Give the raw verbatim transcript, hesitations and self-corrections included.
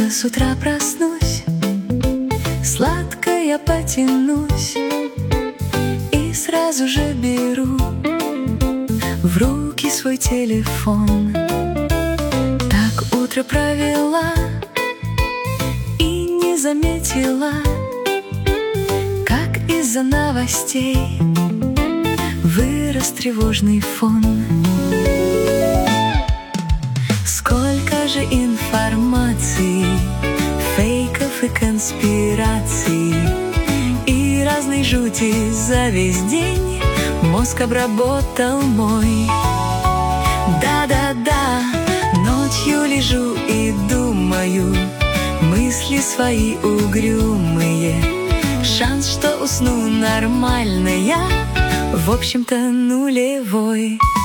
Когда с утра проснусь, сладко я потянусь и сразу же беру в руки свой телефон. Так утро провела и не заметила, как из-за новостей вырос тревожный фон. Сколько же информации, фейков и конспираций, и разной жути за весь день мозг обработал мой. Да-да-да, ночью лежу и думаю, мысли свои угрюмые. Шанс, что усну нормально я, в общем-то нулевой.